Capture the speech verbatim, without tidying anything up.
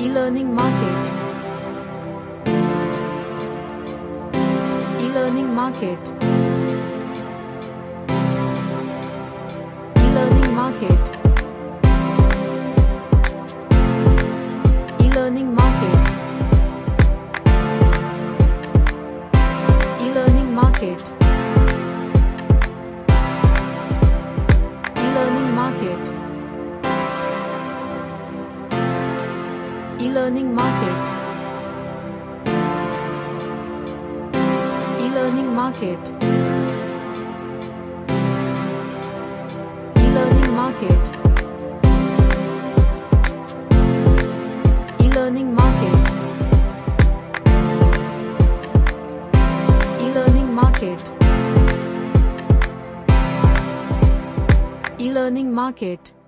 E-learning market. E-learning market. E-learning market. E-learning market. E-learning market. E-learning market. E-learning market. E-learning market. E-learning market. E-learning market. E-learning market. E-learning market.